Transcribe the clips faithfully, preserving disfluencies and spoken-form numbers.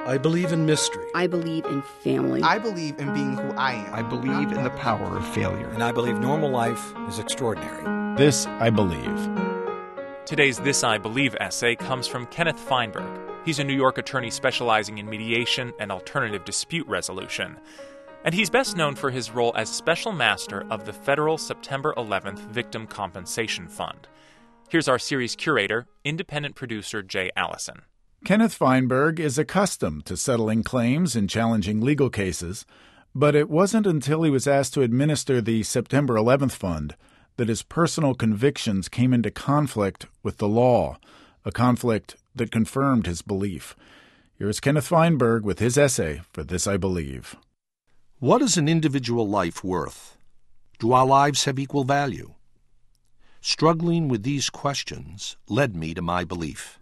I believe in mystery. I believe in family. I believe in being who I am. I believe in the power of failure. And I believe normal life is extraordinary. This I believe. Today's This I Believe essay comes from Kenneth Feinberg. He's a New York attorney specializing in mediation and alternative dispute resolution. And he's best known for his role as special master of the federal September eleventh Victim Compensation Fund. Here's our series curator, independent producer Jay Allison. Kenneth Feinberg is accustomed to settling claims and challenging legal cases, but it wasn't until he was asked to administer the September eleventh Fund that his personal convictions came into conflict with the law, a conflict that confirmed his belief. Here is Kenneth Feinberg with his essay for This I Believe. What is an individual life worth? Do our lives have equal value? Struggling with these questions led me to my belief.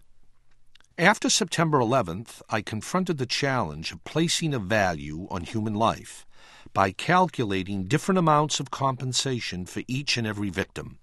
After September eleventh, I confronted the challenge of placing a value on human life by calculating different amounts of compensation for each and every victim.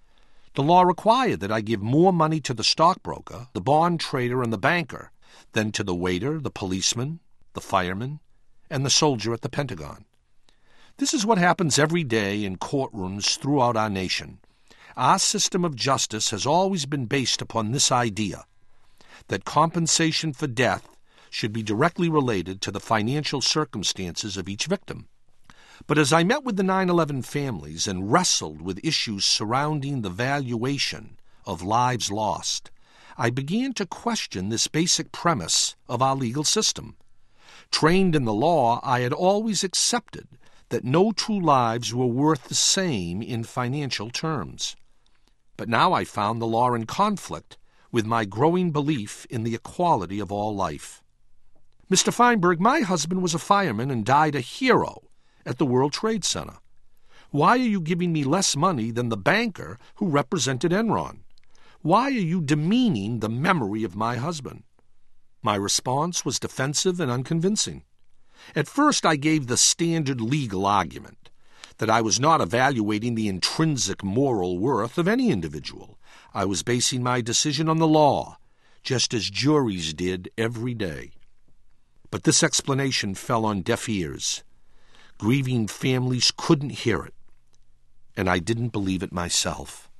The law required that I give more money to the stockbroker, the bond trader, and the banker than to the waiter, the policeman, the fireman, and the soldier at the Pentagon. This is what happens every day in courtrooms throughout our nation. Our system of justice has always been based upon this idea that compensation for death should be directly related to the financial circumstances of each victim. But as I met with the nine eleven families and wrestled with issues surrounding the valuation of lives lost, I began to question this basic premise of our legal system. Trained in the law, I had always accepted that no two lives were worth the same in financial terms. But now I found the law in conflict with my growing belief in the equality of all life. Mister Feinberg, my husband was a fireman and died a hero at the World Trade Center. Why are you giving me less money than the banker who represented Enron? Why are you demeaning the memory of my husband? My response was defensive and unconvincing. At first, I gave the standard legal argument that I was not evaluating the intrinsic moral worth of any individual. I was basing my decision on the law, just as juries did every day. But this explanation fell on deaf ears. Grieving families couldn't hear it, and I didn't believe it myself.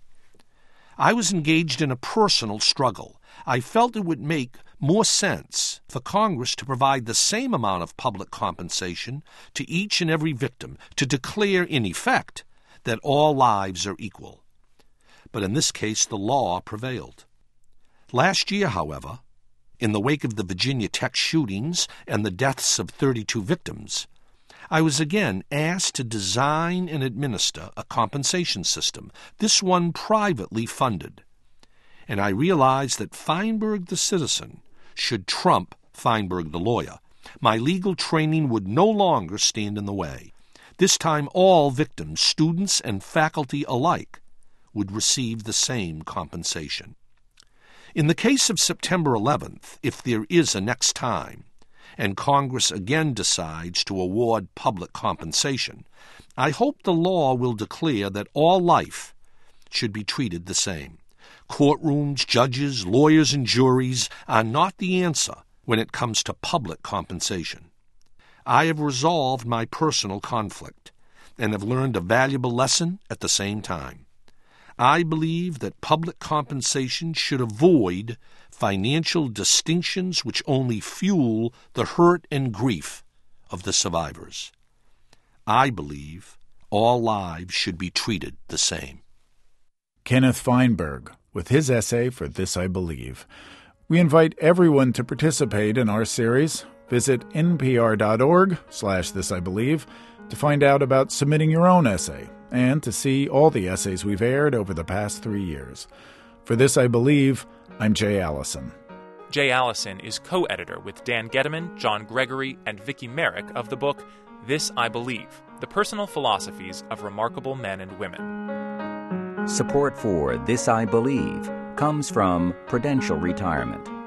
I was engaged in a personal struggle. I felt it would make more sense for Congress to provide the same amount of public compensation to each and every victim, to declare in effect that all lives are equal. But in this case, the law prevailed. Last year, however, in the wake of the Virginia Tech shootings and the deaths of thirty-two victims, I was again asked to design and administer a compensation system, this one privately funded. And I realized that Feinberg the citizen should trump Feinberg the lawyer. My legal training would no longer stand in the way. This time all victims, students and faculty alike, would receive the same compensation. In the case of September eleventh, if there is a next time, and Congress again decides to award public compensation, I hope the law will declare that all life should be treated the same. Courtrooms, judges, lawyers, and juries are not the answer when it comes to public compensation. I have resolved my personal conflict and have learned a valuable lesson at the same time. I believe that public compensation should avoid financial distinctions which only fuel the hurt and grief of the survivors. I believe all lives should be treated the same. Kenneth Feinberg with his essay for This I Believe. We invite everyone to participate in our series. Visit npr.org slash This I Believe to find out about submitting your own essay and to see all the essays we've aired over the past three years. For This I Believe, I'm Jay Allison. Jay Allison is co-editor with Dan Getteman, John Gregory, and Vicki Merrick of the book This I Believe, The Personal Philosophies of Remarkable Men and Women. Support for This I Believe comes from Prudential Retirement.